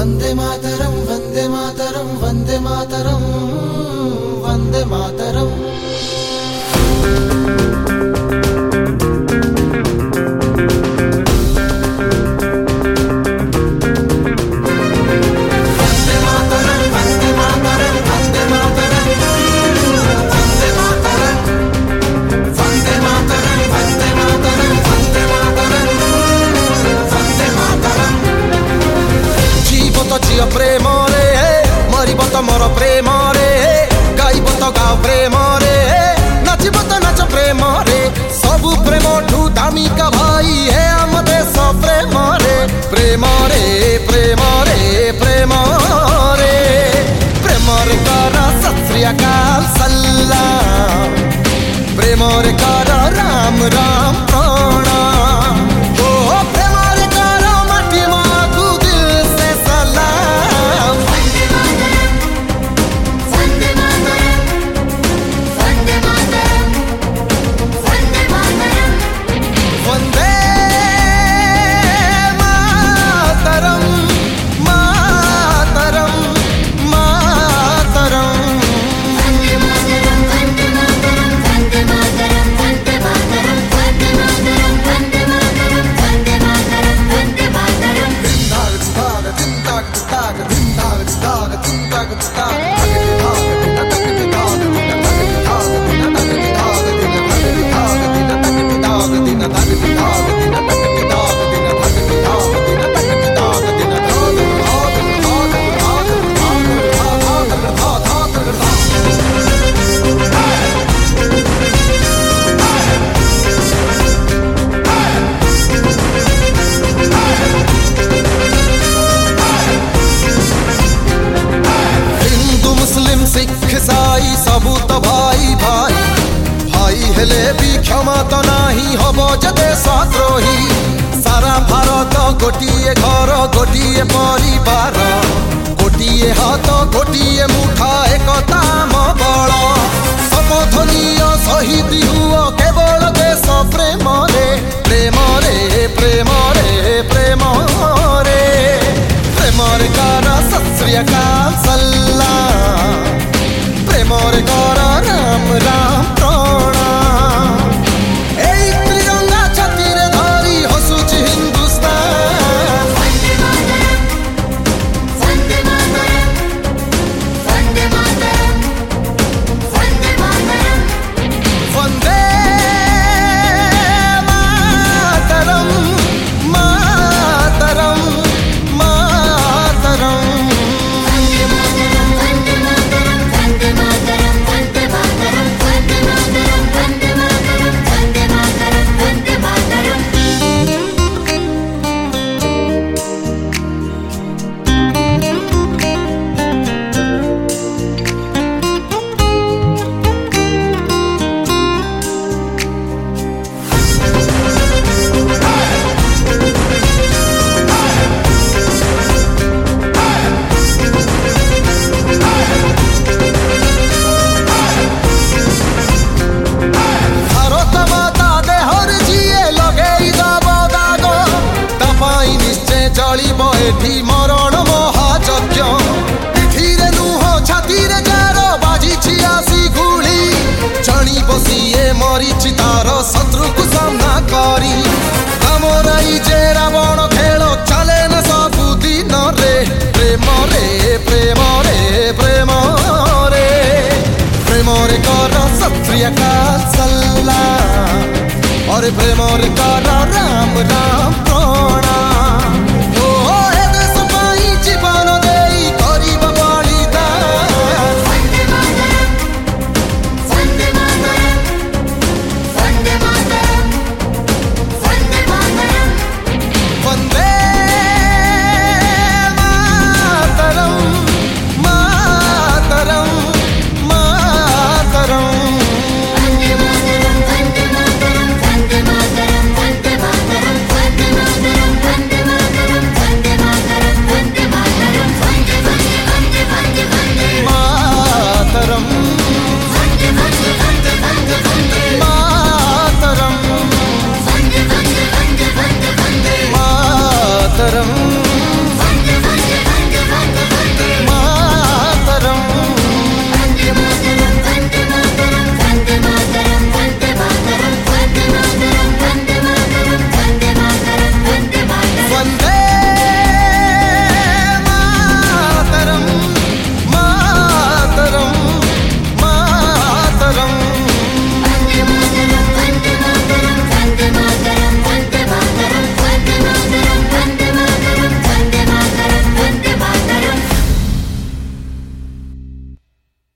वंदे मातरम वंदे मातरम वंदे मातरम वंदे मातरम। प्रेम रे मरब तो मोर प्रेम रे गाइब तो गाओ प्रेम रे नाचब तो नाच प्रेम रे सबु प्रेम ठू दामिका भाई है आम देश प्रेम रे प्रेम रे प्रेम रे प्रेम रे प्रेम रे कर सत श्री अकाल सलाम प्रेम रे कर राम राम प्रणाम। सिख साई सबू तो भाई भाई भाई हेले भी क्षमा तो नाही हबो जदे सद्रोही सारा भारत गोटिए घर गोटिए परिवार गोटिए हाथ गोटिए मुठा एकता बल समधनीय शहीद हुओ केवल देश प्रेम रे प्रेम रे प्रेम रे प्रेम रे प्रेम रे कर सत श्री अकाल सलाम प्रेम रे कर राम राम प्रणाम। एई त्रिरंगा छाती रे धरी हसुची हिंदुस्तान वंदे मातरम वंदे मातरम वंदे मातरम वंदे मातरम मातरम मातरम एठी मरण महायज्ञ पिठीरे नुह छातीरे जार बाजी छियासी गुली जणी बसिए मरीची तार शत्रु को सामना करी रामराई जे रावण खेल चले न सबु दिन रे प्रेम रे प्रेम रे प्रेम रे प्रेम रे कर सत श्री अकाल सलाम और प्रेम रे कर राम राम।